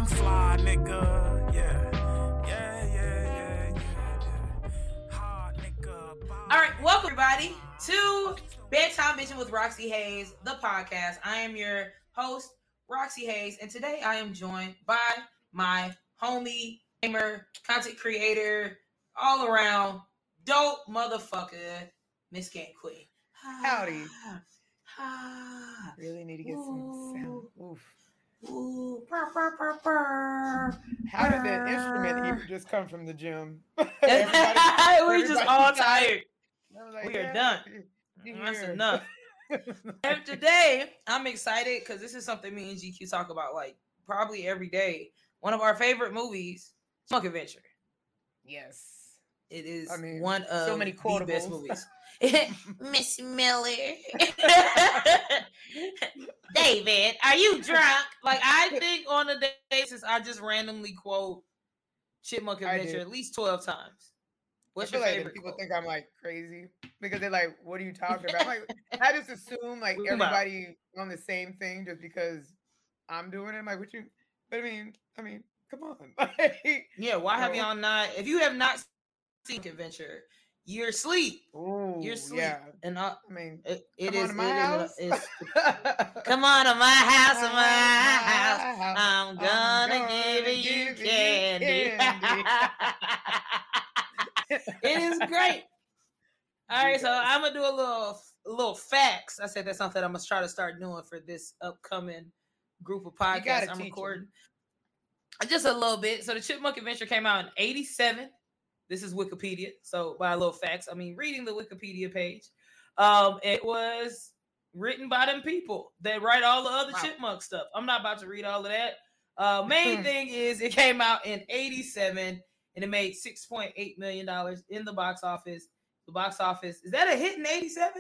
I'm fly, nigga. Yeah. Hard nigga. All right, welcome everybody to Bedtime Bitching with Roxy Hayes, the podcast. I am your host, Roxy Hayes, and today I am joined by my homie, gamer, content creator, all around dope motherfucker, Miss Game Queen. Howdy. Really need to get some sound. Oof. Ooh, purr, purr, purr, purr. How did the instrument even just come from the gym? We're just all tired. Like, We are done. That's enough. And today, I'm excited because this is something me and GQ talk about like probably every day. One of our favorite movies, Chipmunk Adventure. Yes. It is I one of so many the best quotables. movies. Miss Miller. David, are you drunk? Like, I think on a daily basis, I just randomly quote Chipmunk Adventure at least 12 times. What's your favorite people quote? think I'm like crazy because they're like, what are you talking about? I'm like, I just assume like everybody on the same thing just because I'm doing it. I'm like, what you, but I mean, come on. Yeah, why have y'all not, if you have not seen Adventure, you're asleep. Ooh, You're asleep. Yeah. And I mean, it come is, on to my house. Come on to my house, I'm gonna give you candy. It is great. All right, so I'm gonna do a little facts. I said that's something I'm gonna try to start doing for this upcoming group of podcasts I'm recording. Just a little bit. So the Chipmunk Adventure came out in '87. This is Wikipedia. So by a little facts, I mean reading the Wikipedia page. It was written by them people that write all the other Chipmunk stuff. I'm not about to read all of that. Main thing is it came out in '87 and it made $6.8 million in the box office. The box office, is that a hit in '87?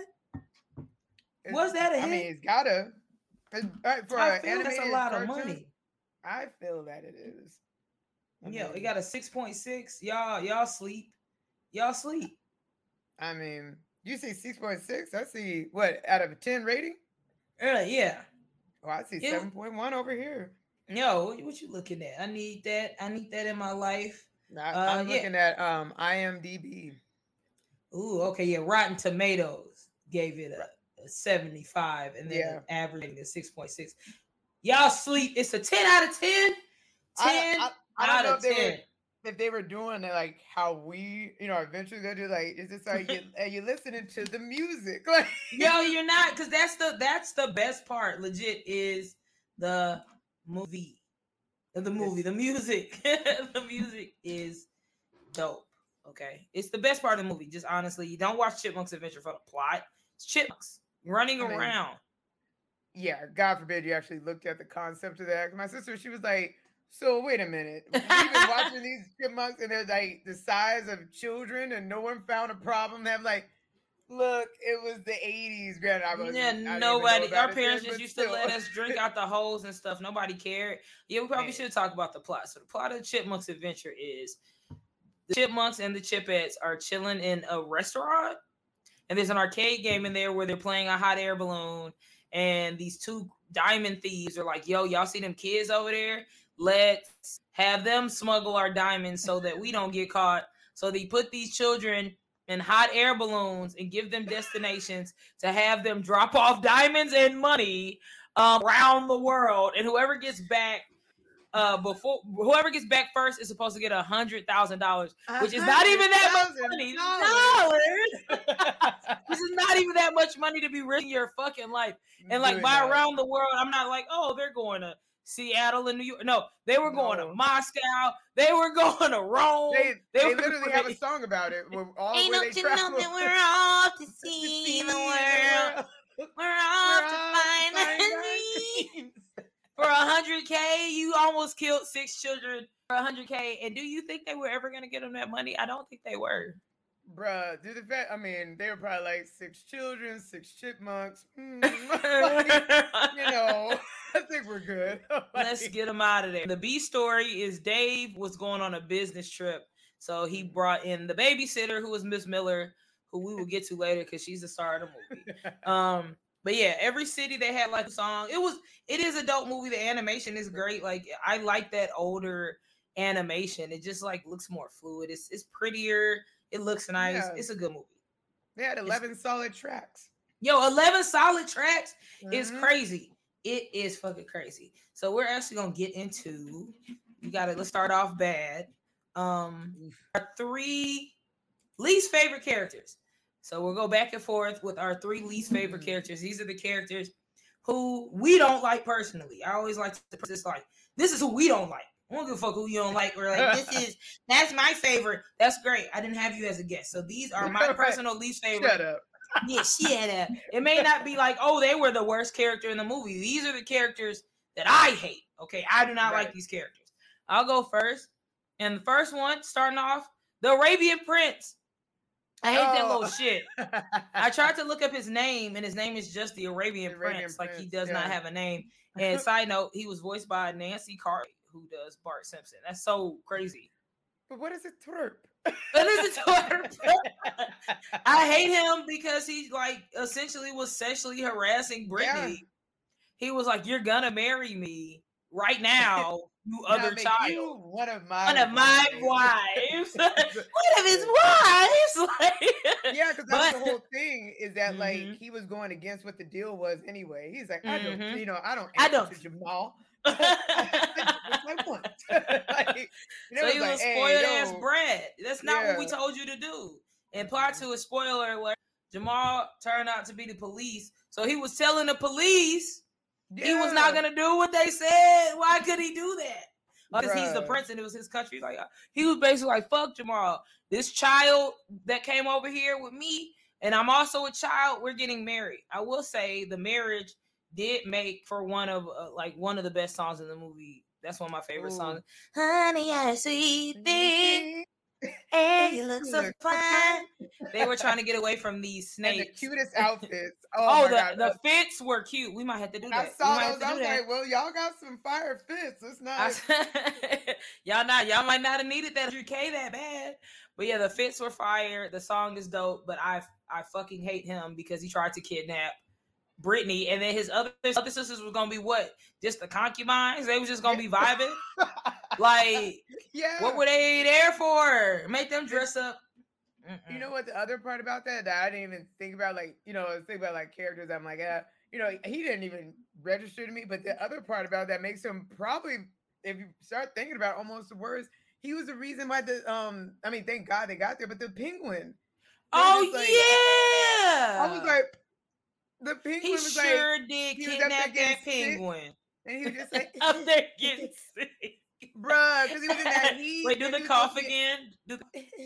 Was that a hit? I mean, it's gotta. For I feel that's a lot of money. I feel that it is. Yeah, it got a 6.6. Y'all sleep. Y'all sleep. I mean, you see 6.6. I see what out of a 10 rating? Yeah. Oh, I see 7.1 over here. Yo, what you looking at? I need that. I need that in my life. I'm looking at IMDb. Ooh, okay, yeah. Rotten Tomatoes gave it a 75, and then averaging a 6.6. Y'all sleep. It's a 10 out of 10. 10 out of 10. If they were doing it like how we, eventually they'll do like, is this like you're listening to the music? Like, yo, you're not, because that's the best part. Legit is the movie. The music. The music is dope. Okay, it's the best part of the movie. Just honestly, you don't watch Chipmunks Adventure for the plot. It's chipmunks running around. Yeah, God forbid you actually looked at the concept of that. My sister, she was like, so wait a minute. We've been watching these chipmunks and they're like the size of children and no one found a problem. They're like, look, it was the 80s. Granted, nobody, our parents just used to let us drink out the holes and stuff. Nobody cared. Yeah, we probably should talk about the plot. So the plot of Chipmunks Adventure is the Chipmunks and the Chipettes are chilling in a restaurant, and there's an arcade game in there where they're playing a hot air balloon, and these two diamond thieves are like, yo, y'all see them kids over there? Let's have them smuggle our diamonds so that we don't get caught. So they put these children in hot air balloons and give them destinations to have them drop off diamonds and money around the world, and whoever gets back first is supposed to get $100,000, which is not even that much money. This is not even that much money to be risking your fucking life. And like by around the world, I'm not like, oh, they're going to Seattle and New York. No, they were going to Moscow. They were going to Rome. They literally have a song about it. Ain't no to know that we're off to see the world. We're off to find our dreams. For $100K, you almost killed 6 children for $100K. And do you think they were ever going to get them that money? I don't think they were. Bruh, they were probably like 6 children, 6 chipmunks. I think we're good. Let's get them out of there. The B story is Dave was going on a business trip. So he brought in the babysitter, who was Miss Miller, who we will get to later because she's the star of the movie. But yeah, every city they had like a song. It is a dope movie. The animation is great. Like I like that older animation. It just like looks more fluid. It's prettier. It looks nice. Yeah. It's a good movie. They had 11 solid tracks. Yo, 11 solid tracks is crazy. It is fucking crazy. So we're actually gonna get into. Let's start off bad. Our 3 least favorite characters. So we'll go back and forth with our 3 least favorite characters. These are the characters who we don't like personally. I always like to put this like, this is who we don't like. I don't give a fuck who you don't like. We're like, that's my favorite. That's great. I didn't have you as a guest. So these are my personal least favorite. Shut up. Yeah, shut up. It may not be like, oh, they were the worst character in the movie. These are the characters that I hate. Okay, I do not like these characters. I'll go first. And the first one, starting off, the Arabian Prince. I hate that little shit. I tried to look up his name, and his name is just the Arabian Prince. Like, he does not have a name. And side note, he was voiced by Nancy Cartwright, who does Bart Simpson. That's so crazy. But what is a twerp? What is a twerp? I hate him because he, like, essentially was sexually harassing Britney. Yeah. He was like, you're gonna marry me right now. You other child. You one of my wives. One of his wives. Yeah, because that's the whole thing is that like he was going against what the deal was anyway. He's like, I don't to Jamal. I want. Like, so he was spoiled ass Brad. That's not what we told you to do. And part 2 is spoiler alert. Jamal turned out to be the police. So he was telling the police he was not gonna do what they said. Why could he do that? Because he's the prince and it was his country. Like he was basically like, "Fuck Jamal. This child that came over here with me, and I'm also a child. We're getting married." I will say the marriage did make for one of the best songs in the movie. That's one of my favorite songs. Honey, I see thee. And you look so fine. They were trying to get away from these snakes. And the cutest outfits. The fits were cute. We might have to do that. I saw those. I was like, well, y'all got some fire fits. It's not. y'all might not have needed that 100K that bad. But yeah, the fits were fire. The song is dope. But I fucking hate him because he tried to kidnap Britney, and then his other sisters were gonna be what? Just the concubines? They was just gonna be vibing. Like, what were they there for? Make them dress up. You know what? The other part about that I didn't even think about, like, I was thinking about like characters. I'm like, he didn't even register to me. But the other part about that makes him probably, if you start thinking about it, almost the worst. He was the reason why thank God they got there. But the penguin. I was like. The penguin was sure did kidnap that penguin. And he was just like, up there getting sick. Bruh, because he was in that heat. Wait, do the cough again. So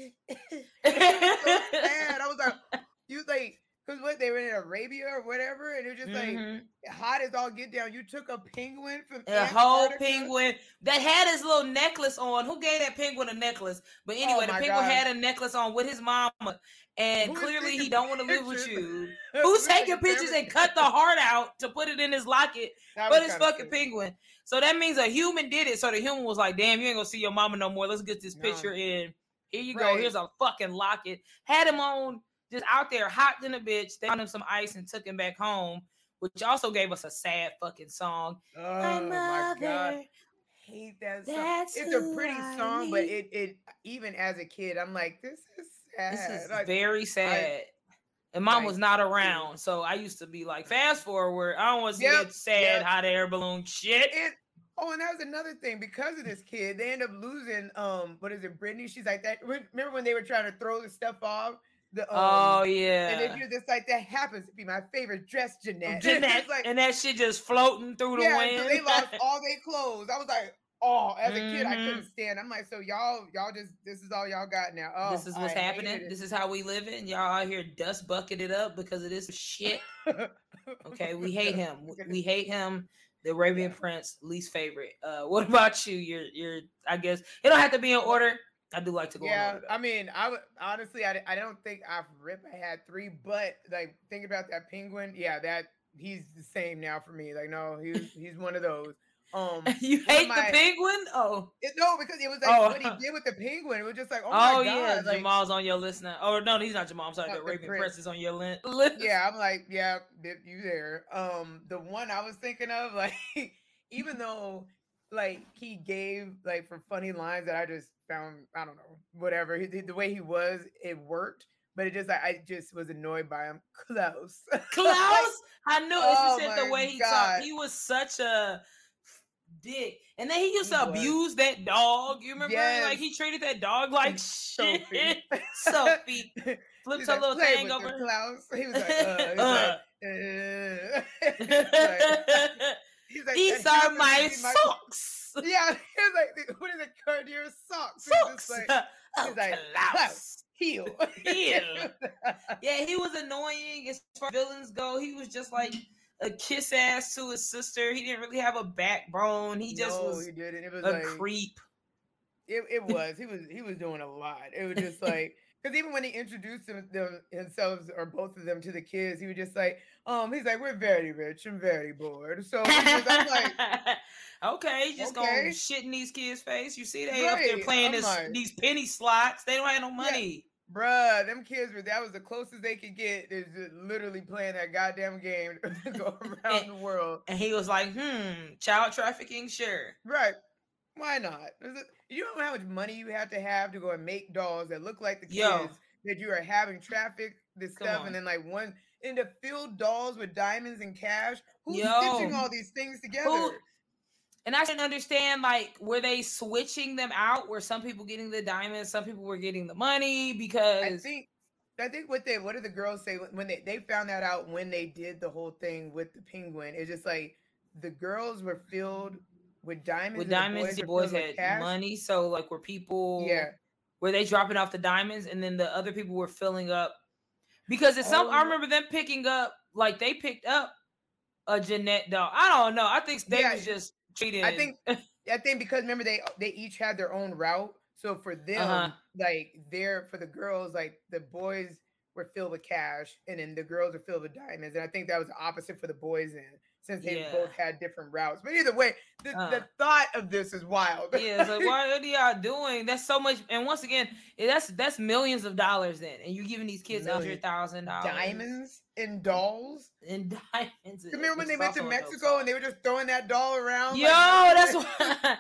sad. I was like, he was like, because they were in Arabia or whatever, and it was just like hot as all get down. You took a penguin from a whole penguin that had his little necklace on. Who gave that penguin a necklace? But anyway, the penguin had a necklace on with his mama, and clearly he don't want to live with you. Who's taking pictures and cut the heart out to put it in his locket? But it's fucking penguin. So that means a human did it. So the human was like, "Damn, you ain't gonna see your mama no more. Let's get this picture in. Here you go. Here's a fucking locket." Had him on. Just out there, hot than a bitch. They found him some ice and took him back home, which also gave us a sad fucking song. Oh my God. Hate that song. It's a pretty song, but it even as a kid, I'm like, this is sad. This is like, very sad. And mom was not around. So I used to be like, fast forward. I don't want to see that sad hot air balloon shit. And that was another thing. Because of this kid, they end up losing what is it, Britney? She's like that. Remember when they were trying to throw the stuff off? And if you're just like, that happens to be my favorite dress, Jeanette. Like, and that shit just floating through the wind. So they lost all their clothes. I was like, as a kid, I couldn't stand. I'm like, so y'all just, this is all y'all got now. Oh, this is what's happening. This is how we living. Y'all out here dust bucketed up because of this shit. Okay, we hate him. We hate him. The Arabian Prince, least favorite. What about you? You're. I guess it don't have to be in order. I do like to go. Yeah, I mean, I would honestly, I don't think I had 3, but like thinking about that penguin, that he's the same now for me. Like, no, he's one of those. You hate the penguin? Oh. No, because it was like what he did with the penguin. It was just like, oh my God. Yeah, like, Jamal's on your list now. Oh, no, he's not Jamal. I'm sorry, the Arabian Prince is on your list. Yeah, I'm like, yeah, you there. The one I was thinking of, like, even though, like, he gave, like, for funny lines that I just found, I don't know, whatever. The way he was, it worked. But it just, like, I just was annoyed by him. Klaus. Klaus? I knew it. She said the way he talked. He was such a dick. And then he used to abuse that dog. You remember? Yes. Like, he treated that dog like shit. Sophie. Flipped her little thing over. Klaus. He was like, these are my socks. Yeah. He was like, what is it? Your socks. Socks. He's like, Klaus. Heel. Yeah, he was annoying as far as villains go. He was just like a kiss ass to his sister. He didn't really have a backbone. He just was he didn't. It was a like, creep. It was. He was doing a lot. It was just like, because even when he introduced himself or both of them to the kids, he was just like, he's like, we're very rich and very bored. So I'm like, okay, just gonna shit in these kids' face. You see, they up there playing these penny slots. They don't have no money. Yeah. Bruh, them kids that was the closest they could get. Is just literally playing that goddamn game to go around the world. And he was like, child trafficking, sure. Right. Why not? You don't know how much money you have to go and make dolls that look like the kids that you are having traffic this stuff, and then like and to fill dolls with diamonds and cash. Who's stitching all these things together? And I didn't understand, like, were they switching them out? Were some people getting the diamonds, some people were getting the money? Because I think what did the girls say when they found that out when they did the whole thing with the penguin? It's just like the girls were filled with diamonds. With diamonds, the boys had money. So, like, were they dropping off the diamonds, and then the other people were filling up? Because I remember them picking up, like, they picked up a Jeanette doll. I don't know. I think they was just treated. I think because remember they each had their own route. So for them, like for the girls, like the boys were filled with cash, and then the girls were filled with diamonds. And I think that was the opposite for the boys since they both had different routes. But either way, the thought of this is wild. Yeah, it's like, what are y'all doing? That's so much. And once again, that's millions of dollars then. And you're giving these kids $100,000. Diamonds and dolls? And diamonds. Remember when they went to Mexico and they were just throwing that doll around? Yo, that's what.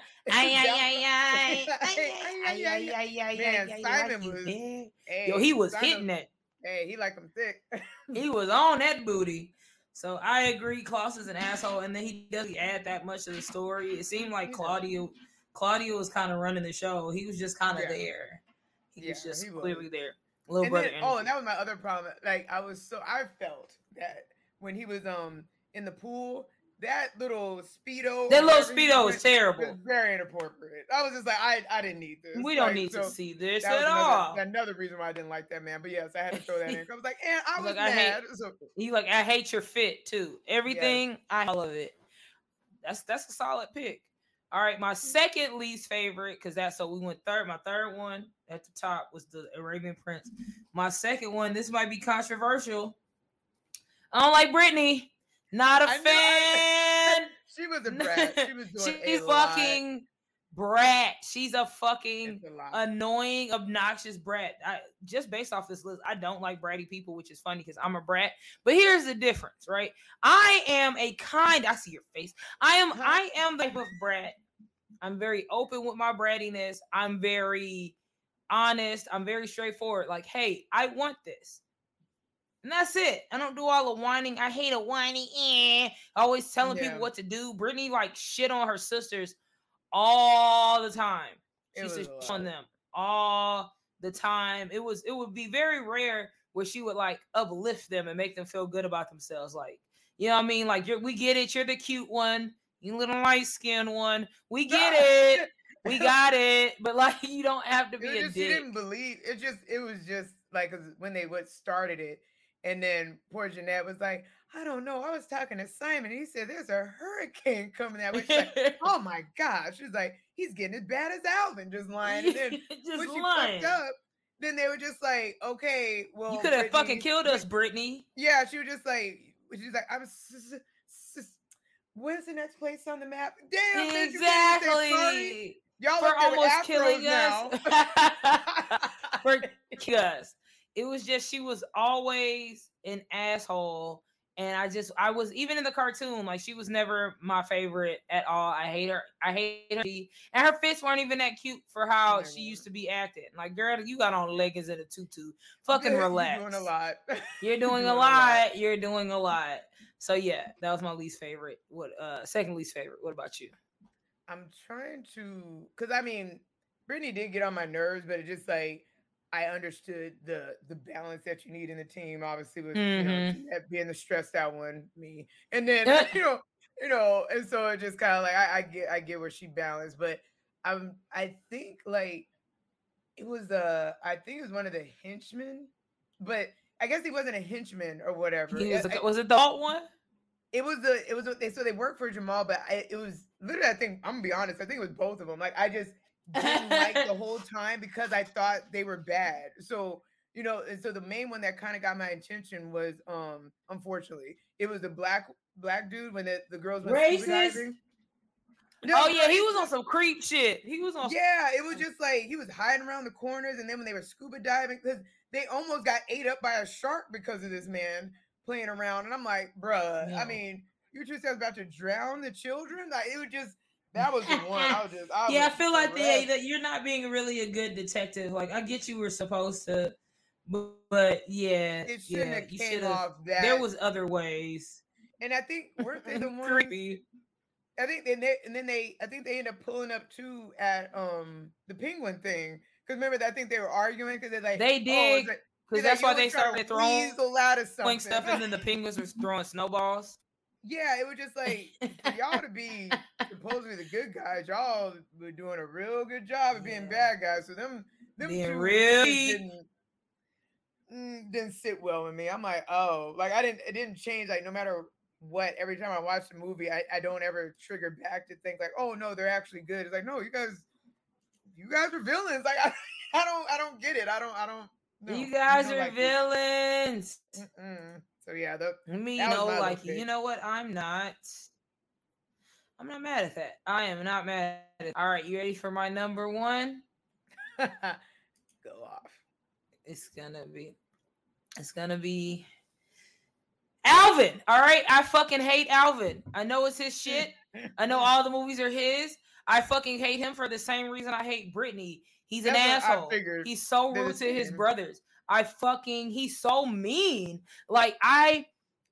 Man, Simon was. Yo, he was hitting it. Hey, he like them thick. He was on that booty. So I agree, Klaus is an asshole, and then he doesn't add that much to the story. It seemed like Claudio was kind of running the show. He was just kind of there. He was just clearly there. Little brother. And that was my other problem. Like I felt that when he was in the pool, that little Speedo was terrible. It was very inappropriate. I was just like, I didn't need this. We don't need to see this at all. Another reason why I didn't like that man. But yes, I had to throw that in. I was like, I was mad. I hate your fit too. Everything, all of it. That's a solid pick. All right, my second least favorite, because we went third. My third one at the top was the Arabian Prince. My second one, this might be controversial. I don't like Brittany. Not a fan. She was a brat. She was doing She's fucking brat. She's a fucking annoying, obnoxious brat. Just based off this list, I don't like bratty people, which is funny because I'm a brat. But here's the difference, right? I am I see your face. I am the type of brat. I'm very open with my brattiness. I'm very honest. I'm very straightforward. Like, hey, I want this. And that's it. I don't do all the whining. I hate a whiny. Always telling people what to do. Brittany like shit on her sisters all the time. She used to shit on them all the time. It would be very rare where she would like uplift them and make them feel good about themselves. Like, you know what I mean? Like, we get it. You're the cute one. You little light skinned one. We get it. We got it. But like, you don't have to be a dick. She didn't believe it. It was just like when they started it. And then poor Jeanette was like, I don't know. I was talking to Simon. He said, there's a hurricane coming that way. She's like, oh my gosh. She's like, he's getting as bad as Alvin, just lying. And then when she fucked up, then they were just like, okay, well. You could have fucking killed us, Brittany. Yeah, she was just like, she's like, where's the next place on the map? Damn, exactly. Y'all for almost killing us. For killing us. It was just she was always an asshole. And I was even in the cartoon, like she was never my favorite at all. I hate her. And her fits weren't even that cute for how she used to be acting. Like, girl, you got on leggings and a tutu. Fucking relax. You're doing a lot. You're doing a lot. You're doing a lot. So yeah, that was my least favorite. What second least favorite. What about you? I'm trying to, because I mean, Brittany did get on my nerves, but it just like I understood the balance that you need in the team. Obviously, with you know being the stressed out one, me, and then you know, and so it just kind of like I get where she balanced, but I think like it was I think it was one of the henchmen, but I guess he wasn't a henchman or whatever. Was it the alt one? It was so they worked for Jamal, but it was literally, I think, I'm gonna be honest, I think it was both of them. Like I just didn't like the whole time because I thought they were bad. So, you know, and so the main one that kind of got my attention was unfortunately, it was the black dude when the girls went racist. Diving. No, he was on some creep shit. He was on it was just like he was hiding around the corners, and then when they were scuba diving, because they almost got ate up by a shark because of this man playing around. And I'm like, bruh, I mean, you just said about to drown the children. Like it was just that was the one. I feel like that you're not being really a good detective. Like I get you were supposed to, but yeah, it shouldn't have came off that. There was other ways. And I think weren't they the ones? Creepy. I think they ended up pulling up too at the penguin thing. Because remember, I think they were arguing because they're like they did. Because that's why they started throwing stuff, and then the penguins were throwing snowballs. Yeah, it was just like for y'all to be supposedly the good guys, y'all were doing a real good job of being bad guys. So them being two really didn't sit well with me. I'm like, oh, like it didn't change. Like no matter what, every time I watch the movie, I don't ever trigger back to think like, oh no, they're actually good. It's like, no, you guys are villains. Like I don't get it. I don't. No, you guys are villains. So yeah, you know what? I'm not mad at that. I am not mad at it. All right, you ready for my number one? Go off. It's gonna be Alvin. All right, I fucking hate Alvin. I know it's his shit. I know all the movies are his. I fucking hate him for the same reason I hate Brittany. He's an asshole. He's so rude to his brothers. He's so mean. Like I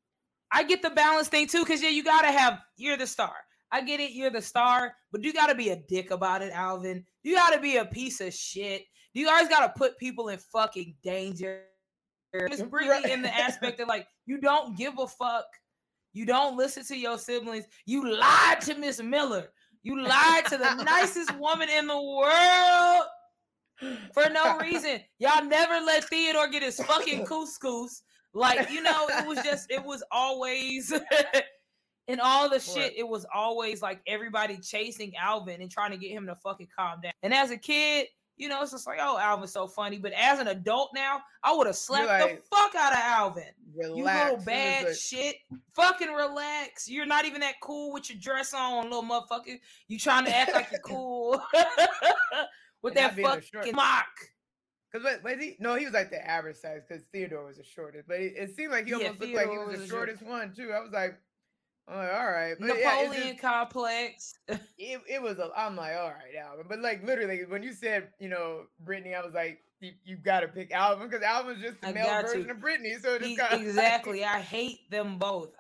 get the balance thing too, because you're the star. I get it, you're the star, but you gotta be a dick about it, Alvin. You gotta be a piece of shit. You guys gotta put people in fucking danger. Miss Brittany in the aspect of like, you don't give a fuck. You don't listen to your siblings. You lied to Miss Miller. You lied to the nicest woman in the world. For no reason. Y'all never let Theodore get his fucking couscous. Like, you know, it was always in all the shit, it was always like everybody chasing Alvin and trying to get him to fucking calm down. And as a kid, you know, it's just like, oh, Alvin's so funny. But as an adult now, I would have slapped the fuck out of Alvin. Relax. You little bad shit. Fucking relax. You're not even that cool with your dress on, little motherfucker. You trying to act like you're cool. With that fucking mock. Because he was like the average size because Theodore was the shortest. But it seemed like he almost looked like he was the shortest one too. I was like, all right. But Napoleon complex. It was I'm like, all right, Alvin. But like literally when you said, you know, Brittany, I was like, you got to pick Alvin because Alvin's just the male version of Brittany. So it just exactly. I hate them both.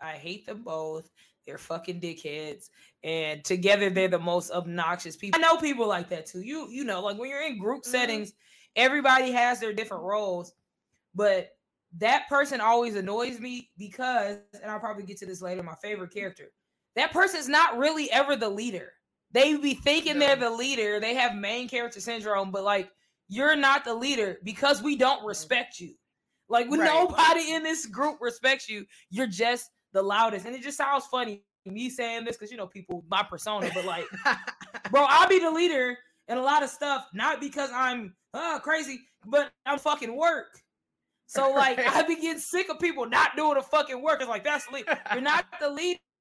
They're fucking dickheads. And together they're the most obnoxious people. I know people like that too. You know, like when you're in group settings, everybody has their different roles. But that person always annoys me because, and I'll probably get to this later, my favorite character. That person's not really ever the leader. They be thinking they're the leader. They have main character syndrome, but like, you're not the leader because we don't respect you. Like when nobody in this group respects you, you're just the loudest. And it just sounds funny me saying this because, you know, people, my persona, but like, bro, I'll be the leader in a lot of stuff, not because I'm crazy, but I'm fucking work. So like, I be getting sick of people not doing the fucking work. It's like, that's lead. You're not the leader.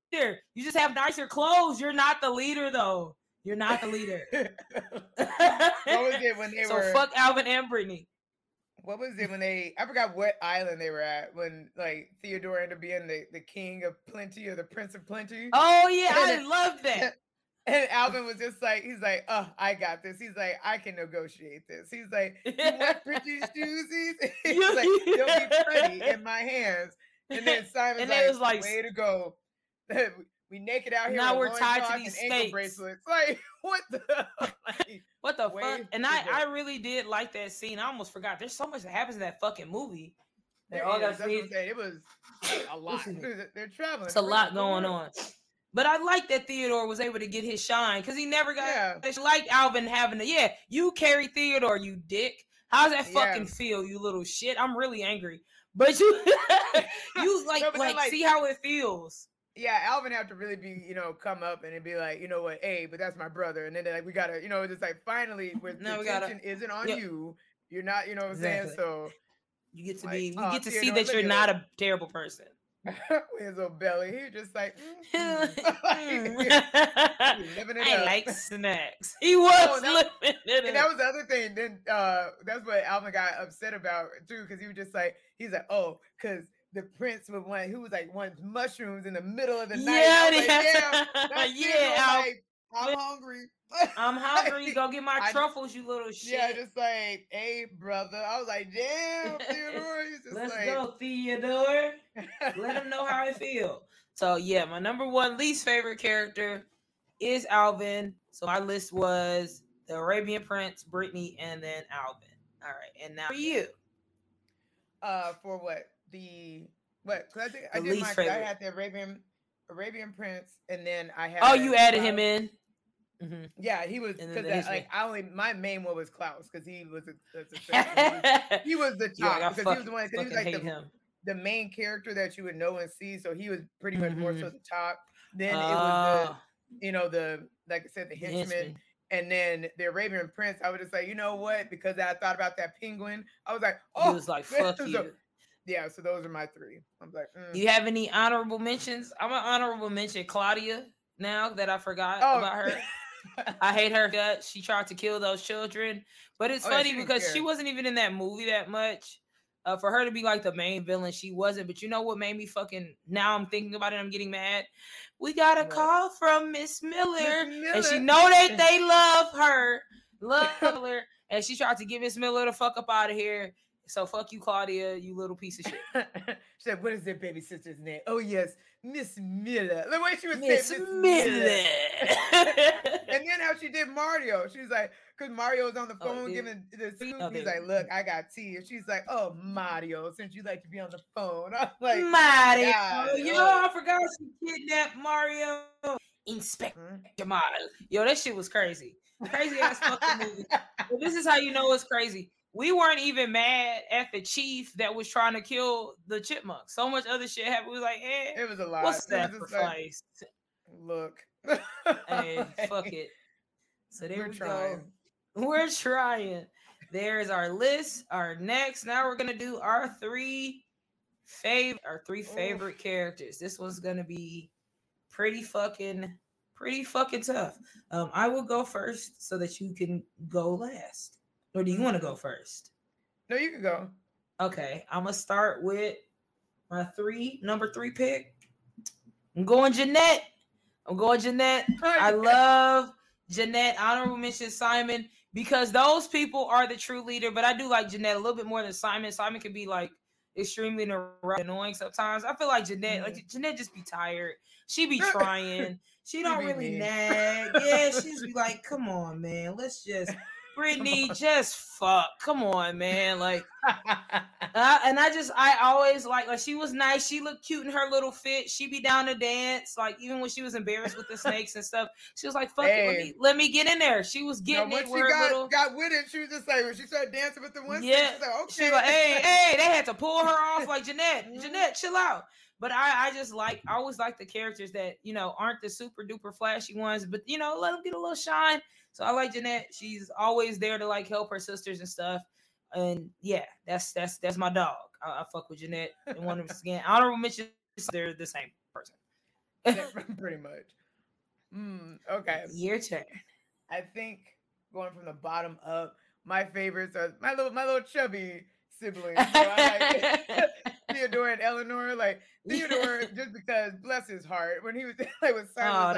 leader. You just have nicer clothes. You're not the leader, though. You're not the leader. What was it when they so were? So fuck Alvin and Brittany. What was it when they? I forgot what island they were at when like Theodore ended up being the king of plenty or the prince of plenty. Oh yeah, I love that. And Alvin was just like, he's like, oh, I got this. He's like, I can negotiate this. He's like, you want pretty shoesies? He's like, they'll be pretty in my hands. And then Simon's like, way to go. We naked out here. Now we're tied to these ankle bracelets. Like, what the? Like, what the fuck? And I really did like that scene. I almost forgot. There's so much that happens in that fucking movie. It was a lot. They're traveling. It's a lot going on. But I like that Theodore was able to get his shine because he never got like Alvin having to, you carry Theodore, you dick. How's that fucking feel, you little shit? I'm really angry. But you like see how it feels. Yeah, Alvin have to really be, come up and be like, you know what, hey, but that's my brother. And then like we gotta, just like finally where the attention isn't on you. You're not, you know what I'm saying? So you get to be we get to see that you're not a terrible person. His little belly. He just like, living it I up. like snacks. He was living it and that was the other thing. Then that's what Alvin got upset about too, because he was just like, he's like, oh, because the prince would want who was like wants mushrooms in the middle of the night. I'm hungry. I'm hungry. Go get my truffles, you little shit. Yeah, just like, hey, brother. I was like, damn, Theodore. He's just Let's go, Theodore. Let him know how I feel. So, yeah, my number one least favorite character is Alvin. So, my list was the Arabian Prince, Brittany, and then Alvin. All right. And now for you. For what? Because I think I did least favorite. I had the Arabian Prince, and then I had. Oh, you added him in? Mm-hmm. Yeah, he was because my main one was Klaus because he was he was the top because he was the one because he was like the main character that you would know and see, so he was pretty much more so the top. Then it was the like I said, the henchman. And then the Arabian Prince, I was just like, you know what? Because I thought about that penguin, I was like, oh, he was like, fuck you. Yeah, so those are my three. I'm like, Do you have any honorable mentions? I'm an honorable mention Claudia now that I forgot about her. I hate her guts. She tried to kill those children. But it's funny because she wasn't even in that movie that much. For her to be like the main villain, she wasn't. But you know what made me now I'm thinking about it, I'm getting mad. We got a call from Miss Miller. And she know that they love her. And she tried to get Miss Miller the fuck up out of here. So fuck you, Claudia, you little piece of shit. She said, what is their baby sister's name? Oh, yes, Miss Miller. The way she was saying Miss Miller. And then how she did Mario. She's like, because Mario was on the phone giving the soup. He's like, look, I got tea. And she's like, oh, Mario, since you like to be on the phone. I was like, Mario. I forgot she kidnapped Mario. Inspector Jamal. Yo, that shit was crazy. Crazy ass fucking movie. But this is how you know it's crazy. We weren't even mad at the chief that was trying to kill the chipmunks. So much other shit happened. We was like, it was a lot. What's sacrifice? Look. Hey, fuck it. So there we go. We're trying. There's our list. Our next. Now we're gonna do our three favorite characters. This one's gonna be pretty fucking tough. I will go first so that you can go last. Or do you want to go first? No, you can go. Okay, I'm gonna start with my number three pick. I'm going Jeanette. I love Jeanette. Honorable mention Simon because those people are the true leader. But I do like Jeanette a little bit more than Simon. Simon can be like extremely annoying sometimes. I feel like Jeanette, Jeanette just be tired. She be trying. She don't really nag. Yeah, she's be like, come on, man, let's just. Brittany, just fuck. Come on, man. Like, and I always like she was nice. She looked cute in her little fit. She be down to dance. Like, even when she was embarrassed with the snakes and stuff, she was like, fuck it, let me get in there. She was getting it. When she got with it, she was just like, when she started dancing with the one stick, she was like, okay. She was like, hey, they had to pull her off like, Jeanette, chill out. But I always like the characters that, aren't the super duper flashy ones, but, let them get a little shine. So I like Jeanette. She's always there to like help her sisters and stuff. And yeah, that's my dog. I fuck with Jeanette. And one of them again, honorable mention, they're the same person. Pretty much. Okay. Your turn. I think going from the bottom up, my favorites are my little chubby siblings. So I like Theodore and Eleanor. Like Theodore, just because bless his heart, when he was like with Simon,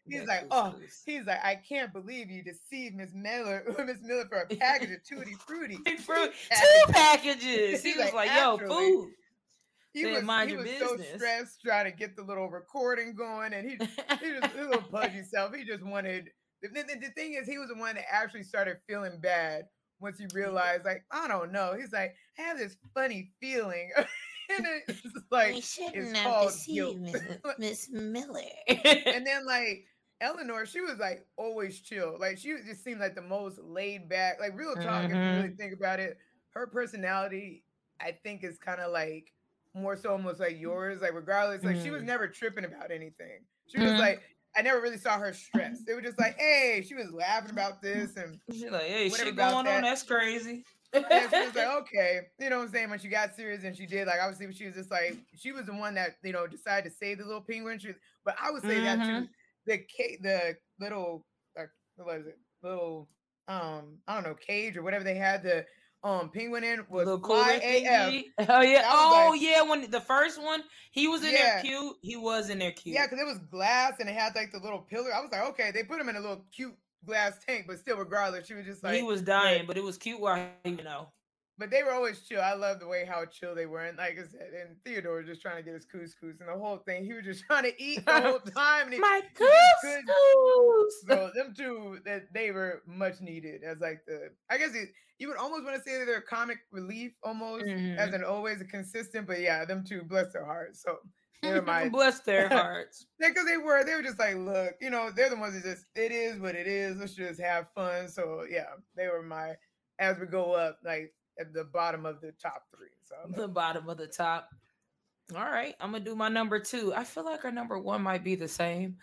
he's like, I can't believe you deceived Miss Miller for a package of Tutti Frutti. Two packages. He was like, yo, food. He was so stressed trying to get the little recording going, and he just his little pudgy self. He just wanted. The thing is, he was the one that actually started feeling bad once he realized, like, I don't know. He's like, I have this funny feeling, and it's like it's called guilt. Miss Miller. And then like Eleanor, she was like always chill. Like she just seemed like the most laid back. Like real talk, if you really think about it, her personality, I think, is kind of like more so almost like yours. Like regardless, like she was never tripping about anything. She was like, I never really saw her stressed. It was just like, hey, she was laughing about this and she's like, hey, shit going on, that's crazy. And she was like, okay, you know what I'm saying? When she got serious and she did, like, obviously she was just like, she was the one that, you know, decided to save the little penguin. But I would say that too, the little, what is it? Little, I don't know, cage or whatever they had the penguin in was fly AF. Oh yeah. Yeah. When the first one, he was in there cute. He was in there cute. Yeah, because it was glass and it had like the little pillar. I was like, okay, they put him in a little cute glass tank, but still, regardless, she was just like, he was dying, but it was cute while But they were always chill. I love the way how chill they were. And like I said, and Theodore was just trying to get his couscous and the whole thing. He was just trying to eat the whole time. And my couscous. So them two, that they were much needed as like I guess you would almost want to say that they're comic relief almost as an always a consistent. But yeah, them two, bless their hearts. So they're bless their hearts. Yeah, because they were just like, look, you know, they're the ones that just, it is what it is. Let's just have fun. So yeah, they were as we go up, like, at the bottom of the top three. So the bottom of the top. All right, I'm gonna do my number 2. I feel like our number 1 might be the same.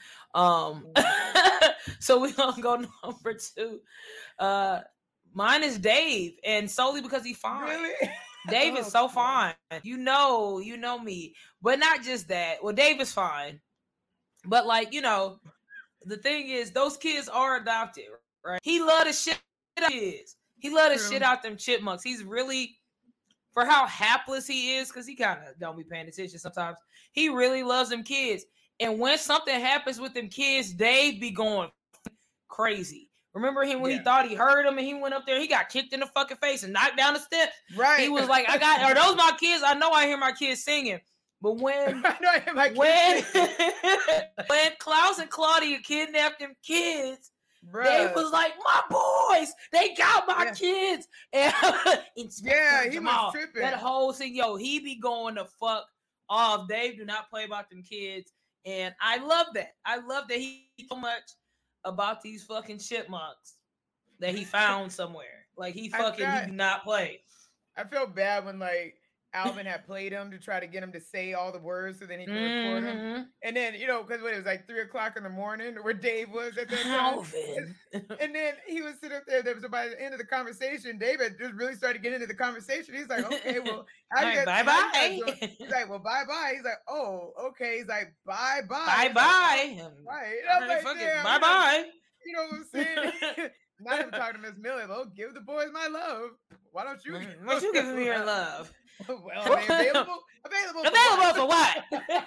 So we're gonna go number 2. Mine is Dave, and solely because he's fine. Really? Dave is so fine. You know me. But not just that. Well, Dave is fine. But like, you know, the thing is, those kids are adopted, right? He loved the shit out of kids. He loved the shit out them chipmunks. He's really, for how hapless he is, because he kind of don't be paying attention sometimes, he really loves them kids. And when something happens with them kids, Dave be going crazy. Remember him when he thought he heard him and he went up there, he got kicked in the fucking face and knocked down the steps. Right. He was like, are those my kids? I know I hear my kids singing. But when Klaus and Claudia kidnapped them kids, Dave was like, my boys, they got my kids. And he was tripping. That whole thing, he be going the fuck off. Dave do not play about them kids. And I love that. I love that he so much about these fucking chipmunks that he found somewhere. Like he do not play. I felt bad when like Alvin had played him to try to get him to say all the words so then he could record him. And then, you know, because it was like 3:00 in the morning where Dave was at that time. And then he was sitting up there. By the end of the conversation, David just really started getting into the conversation. He's like, okay, well, bye-bye. He's like, well, bye-bye. He's like, oh, okay. He's like, bye-bye. Bye-bye. Right. Bye-bye. You know what I'm saying? Not him talking to Miss Miller. Oh, give the boys my love. Why don't you? What you giving me your love? Well, available for what?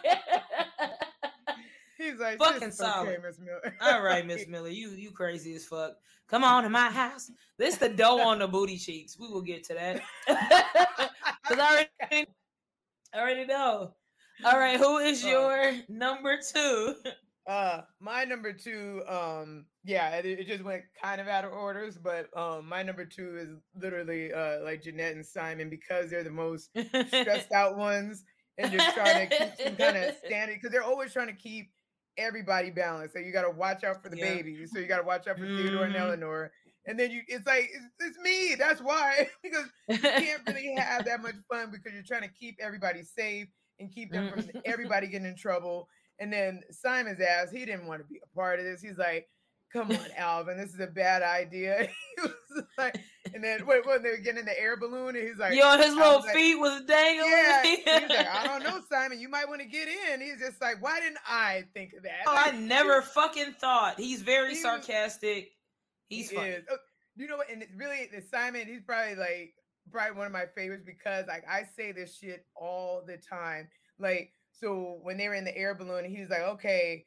He's like, fucking solid. Okay, Miss Miller. All right, Miss Miller, you crazy as fuck. Come on to my house. This the dough on the booty cheeks. We will get to that. Because I already know. All right, who is your number 2? My number 2, it just went kind of out of orders, but my number 2 is literally like Jeanette and Simon, because they're the most stressed out ones and just trying to keep some kind of standard, because they're always trying to keep everybody balanced. So you got to watch out for the babies. So you got to watch out for Theodore and Eleanor. And then it's like, it's me. That's why, because you can't really have that much fun because you're trying to keep everybody safe and keep them from everybody getting in trouble. And then Simon's ass, he didn't want to be a part of this. He's like, come on, Alvin, this is a bad idea. He was like, and then when they were getting in the air balloon, and he's like, yo, his little feet was dangling. Yeah, he's like, I don't know, Simon, you might want to get in. He's just like, why didn't I think of that? Oh, I never fucking thought. He's very sarcastic. He's funny. You know what? And really, the Simon, he's probably one of my favorites because like I say this shit all the time. Like, so when they were in the air balloon, he was like, okay,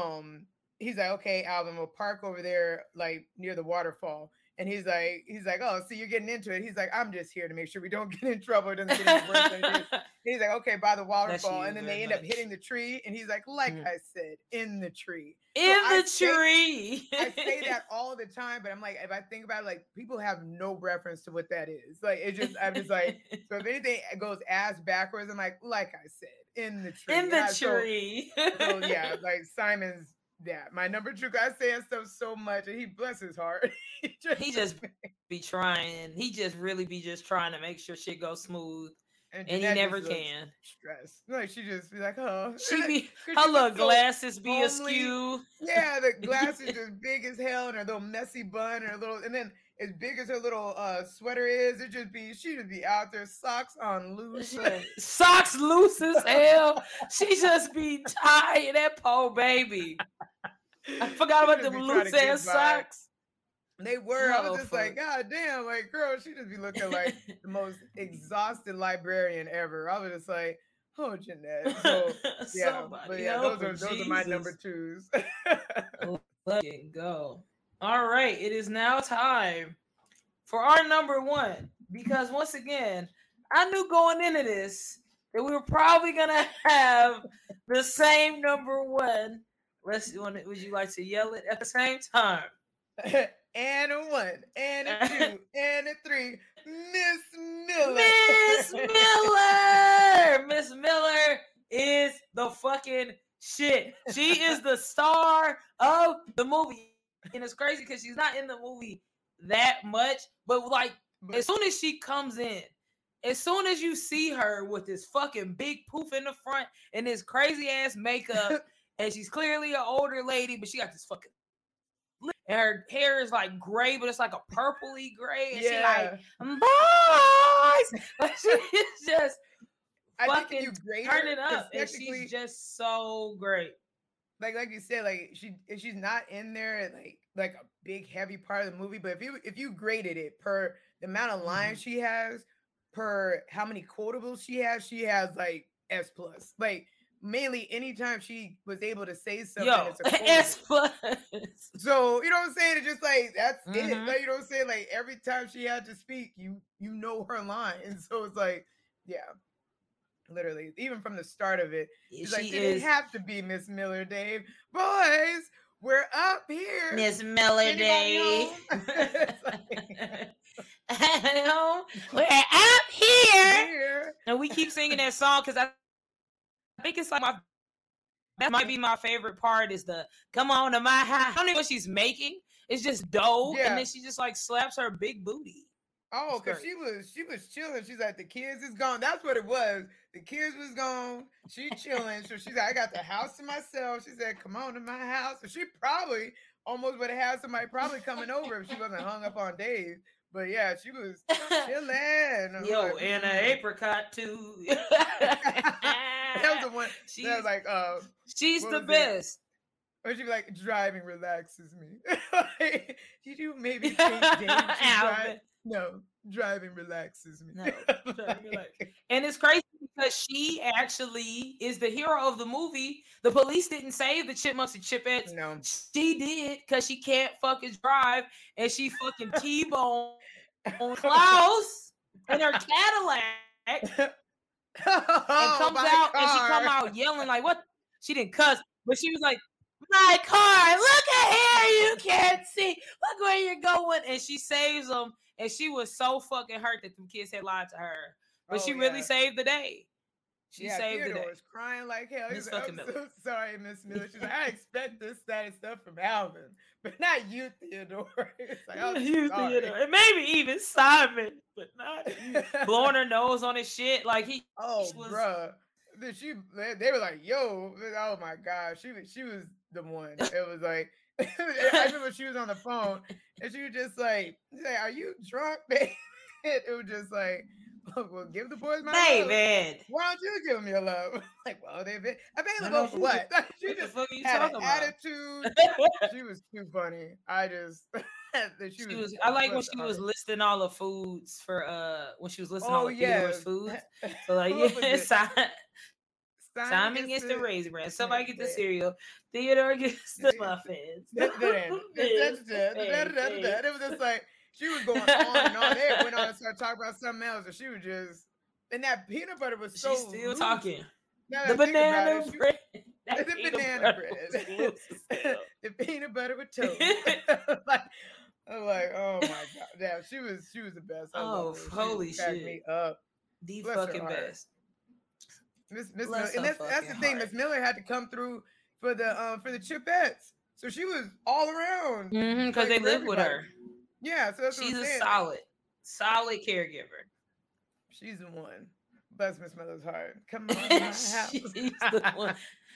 Alvin, we'll park over there, like near the waterfall. And he's like, oh, so you're getting into it. He's like, I'm just here to make sure we don't get in trouble. It doesn't get any worse than it is. He's like, okay, by the waterfall. And then they end up hitting the tree. And he's like I said, in the tree. I say that all the time, but I'm like, if I think about it, like people have no reference to what that is. Like I'm just like, so if anything goes ass backwards, I'm like I said, in the tree. In the tree. So yeah, like Simon's. Yeah, my number 2 guy saying stuff so much, and he bless his heart. he just be trying. He just really be just trying to make sure shit goes smooth, and he never can. Stress. Like she just be like, oh, she be her little glasses be homely. Askew. Yeah, the glasses just big as hell, and her little messy bun, and then as big as her little sweater is, she just be out there, socks on loose. Socks loose as hell. She just be tired, that poor baby. I forgot about them loose ass socks. They were. I was just like, God damn, like, girl, she just be looking like the most exhausted librarian ever. I was just like, oh, Jeanette. So yeah, but yeah, those are my number 2s. Let it go. All right, it is now time for our number 1. Because once again, I knew going into this that we were probably gonna have the same number 1. Would you like to yell it at the same time? And a 1, and a 2, and a 3. Miss Miller. Miss Miller. Miss Miller is the fucking shit. She is the star of the movie. And it's crazy because she's not in the movie that much. But as soon as she comes in, as soon as you see her with this fucking big poof in the front and this crazy ass makeup, and she's clearly an older lady, but she got this fucking and her hair is like gray, but it's like a purpley gray. And she like, boys! Like she is just fucking turn it up. And she's just so great. Like you said, like she's not in there like a big heavy part of the movie, but if you graded it per the amount of lines she has, per how many quotables she has like S+. Like mainly anytime she was able to say something, it's a S+. So you know what I'm saying? It's just like that's it. Like, you know what I'm saying? Like every time she had to speak, you know her line. So it's like, yeah. Literally, even from the start of it, she's like, did it have to be Miss Miller, Dave? Boys, we're up here. Miss Miller, Dave. We're up here. And we keep singing that song because I think it's like that might be my favorite part is the come on to my house. I don't know what she's making. It's just dough. Yeah. And then she just like slaps her big booty. Oh, because she was chilling. She's like, the kids is gone. That's what it was. The kids was gone. She chilling. So she's like, I got the house to myself. She said, come on to my house. So she probably almost would have had somebody probably coming over if she wasn't hung up on Dave. But yeah, she was chilling. Yo, like, and an apricot too. That was the one. She's that was like, she's the best. Or she'd be like, driving relaxes me. Did you maybe think Dave should drive? No, driving relaxes me. No, driving relaxes. And it's crazy because she actually is the hero of the movie. The police didn't save the Chipmunks and Chipettes. No, she did because she can't fucking drive, and she fucking T-boned Klaus in her Cadillac, and comes out and she come out yelling like, "What?" She didn't cuss, but she was like, "My car! Look at here! You can't see. Look where you're going!" And she saves them. And she was so fucking hurt that them kids had lied to her. But she really saved the day. She saved the day. Was crying like hell. He's like, I'm so sorry, Miss Miller. She's like, I expect this status stuff from Alvin, but not you, Theodore. It's like, I'm you, sorry. Theodore. And maybe even Simon, but not you. Blowing her nose on his shit. Like he was... bruh. They were like, yo, oh my God. She was the one. It was like, I remember she was on the phone and she was just like, "Are you drunk, babe?" It was just like, "Well, give the boys my love. Why don't you give them your love?" Like, well, they've been available for what? She just had an attitude. She was too funny. I like when she was listing all the foods for when she was listing all the Theodore's foods. So like Simon gets the Raisin Bran. Somebody get the cereal. Theodore gets the muffins. It was just like she was going on and on. They went on and started talking about something else, and she was just. And that peanut butter was so. She's still loose. Talking. The banana bread. The banana bread. The peanut butter with toast. I'm like, oh my god, yeah, she was the best. Oh, holy shit! Me up. The fucking best. Miss Miller, and that's the thing. Miss Miller had to come through for the Chipettes, so she was all around because they live with her. Yeah, so that's she's what a solid caregiver. She's the one. Bless Miss Miller's heart. Come on, my house. She's the one.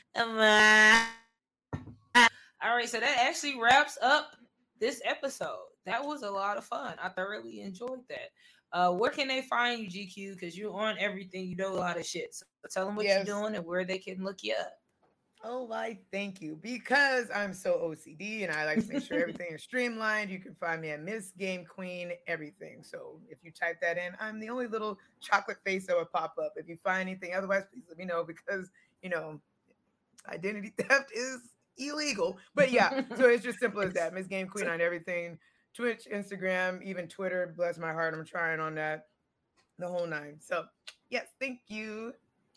All right, so that actually wraps up this episode. That was a lot of fun. I thoroughly enjoyed that. Where can they find you, GQ? Because you're on everything. You know a lot of shit. So tell them what you're doing and where they can look you up. Oh, I thank you. Because I'm so OCD and I like to make sure everything is streamlined. You can find me at Miss Game Queen everything. So if you type that in, I'm the only little chocolate face that would pop up. If you find anything otherwise, please let me know because, identity theft is illegal. But yeah, so it's just simple as that. Miss Game Queen on everything. Twitch, Instagram, even Twitter. Bless my heart. I'm trying on that. The whole nine. So yes, thank you.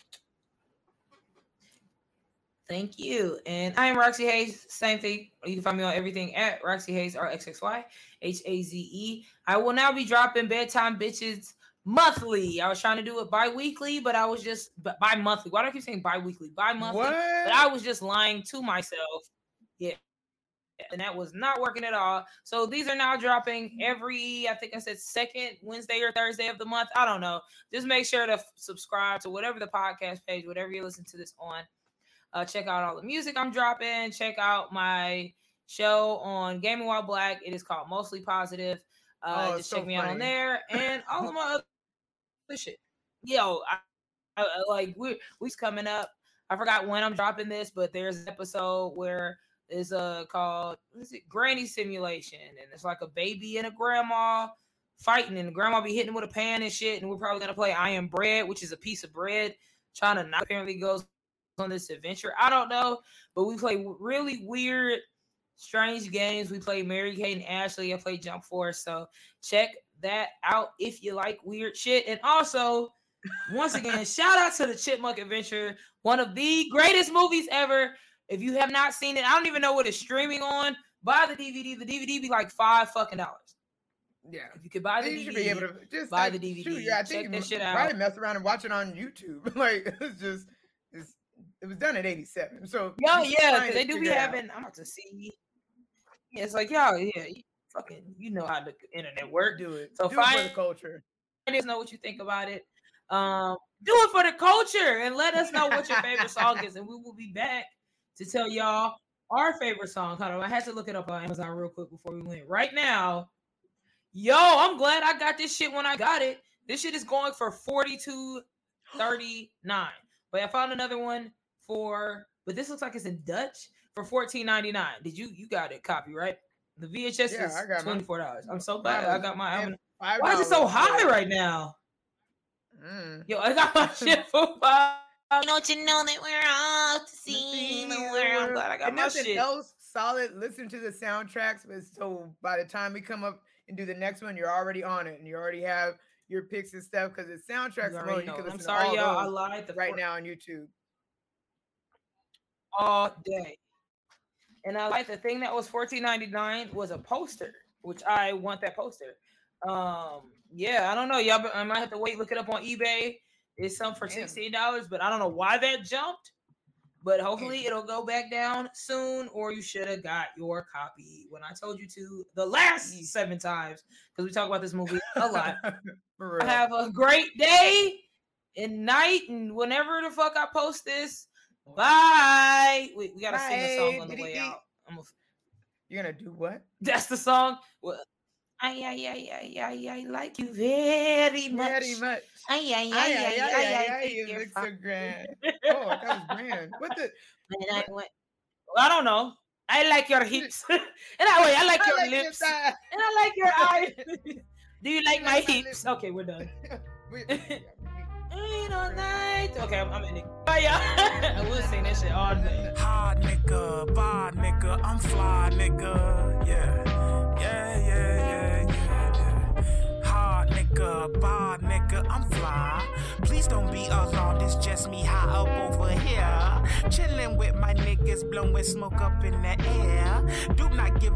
Thank you. And I am Roxy Hayes. Same thing. You can find me on everything at Roxy Hayes, RXXY, HAZE. I will now be dropping Bedtime Bitches monthly. I was trying to do it bi-weekly, but I was just bi-monthly. Why do I keep saying bi-weekly? Bi-monthly. What? But I was just lying to myself. Yeah. And that was not working at all. So these are now dropping every, I think I said second Wednesday or Thursday of the month. I don't know. Just make sure to subscribe to whatever the podcast page, whatever you listen to this on. Check out all the music I'm dropping. Check out my show on Gaming While Black. It is called Mostly Positive. Just check me out on there and all of my other shit. Yo, I like we's coming up. I forgot when I'm dropping this, but there's an episode where it's called Granny Simulation, and it's like a baby and a grandma fighting, and the grandma be hitting with a pan and shit. And we're probably gonna play I Am Bread, which is a piece of bread trying to not apparently goes on this adventure. I don't know, but we play really weird, strange games. We play Mary Kate and Ashley. I play Jump Force. So check that out if you like weird shit. And also, once again, shout out to the Chipmunk Adventure, one of the greatest movies ever. If you have not seen it, I don't even know what it's streaming on. Buy the DVD. The DVD be like $5 fucking. Yeah, if you could buy the DVD, you should be able to just buy the DVD. Shoot, yeah, I think check that shit out. Probably mess around and watch it on YouTube. Like it was done at 87. So yeah, because they do be having. I'm about to see. Yeah, it's like y'all, fucking, you know how the internet work. Do it. So do it for the culture. Let us know what you think about it. Do it for the culture and let us know what your favorite song is, and we will be back to tell y'all our favorite song. Hold on, I had to look it up on Amazon real quick before we went. Right now, yo, I'm glad I got this shit when I got it. This shit is going for $42.39. But I found another one but this looks like it's in Dutch for $14.99. Did you got it copy, right? The VHS is $24. I'm so glad I got my. Why is it so high right now? Yo, I got my shit for $5. Don't you know that we're off to see the world? I'm glad I got my shit. Else solid. Listen to the soundtracks, but so by the time we come up and do the next one, you're already on it, and you already have your picks and stuff because the soundtracks alone. You can listen to all y'all. I lied right now on YouTube all day. And I like the thing that was $14.99 was a poster, which I want that poster. Yeah, I don't know. Y'all, I might have to wait, look it up on eBay. It's some for $16, but I don't know why that jumped. But hopefully it'll go back down soon, or you should have got your copy when I told you to the last 7 times, because we talk about this movie a lot. Have a great day and night, and whenever the fuck I post this, bye. We gotta sing a song on the way out. You're gonna do what? That's the song. Well, I like you very much. Very much. You look so grand. Oh, that was grand. What the? I don't know. I like your hips. And I like your lips. And I like your eyes. Do you like my hips? Okay, we're done. Ain't all night. Okay, I'm in it. I will sing that shit all day. Hard nigga, bar nigga, I'm fly nigga. Yeah. Hard nigga, bar nigga, I'm fly. Please don't be alarmed, it's just me high up over here. Chilling with my niggas, blowing smoke up in the air. Do not give